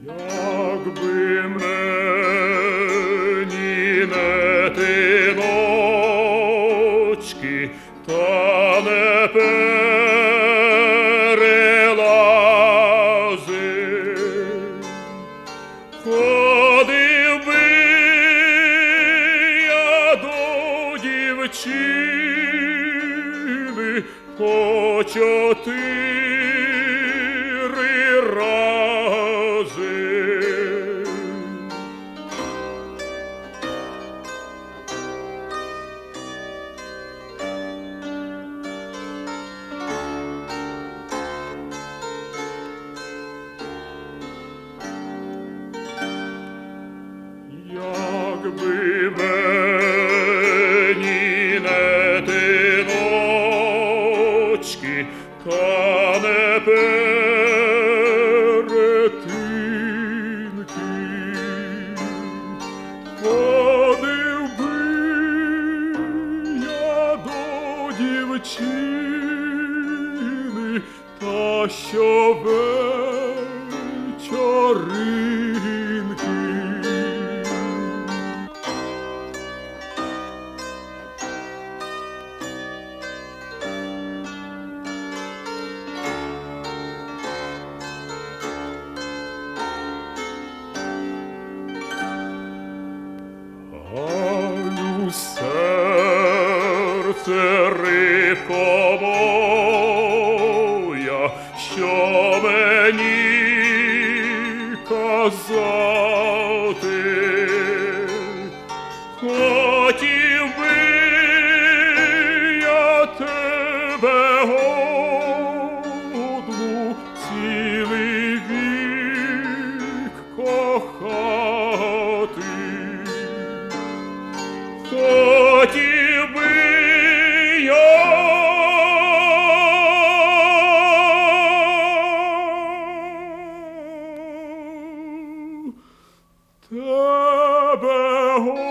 Якби мені не ти ночки, та не перелазив, ходив би я до дівчини по 4 рази. Якби мені не ти ночки, та не перетинки, ходив би я до дівчини, та щовечоринки. Галю, серце, рибко моя, що мені казати? Хотів би я тебе одну цілий вік кохати. Хотів би я тебе